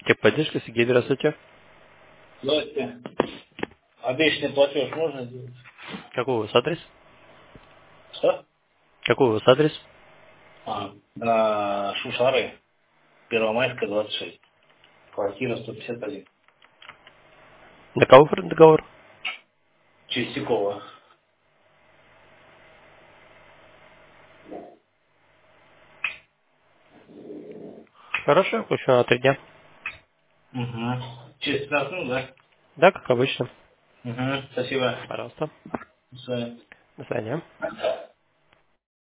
Техподдержка, Сергей, здравствуйте. Здравствуйте. Обещанный платеж можно сделать? Какой у вас адрес? Что? Какой у вас адрес? Шушары. Первомайская, 26. Квартира 151. На кого оформлен договор? Чистякова. Хорошо, еще на 3 дня. Угу. Через 15 минут, да? Да, как обычно. Угу. Спасибо. Пожалуйста. До свидания. До свидания.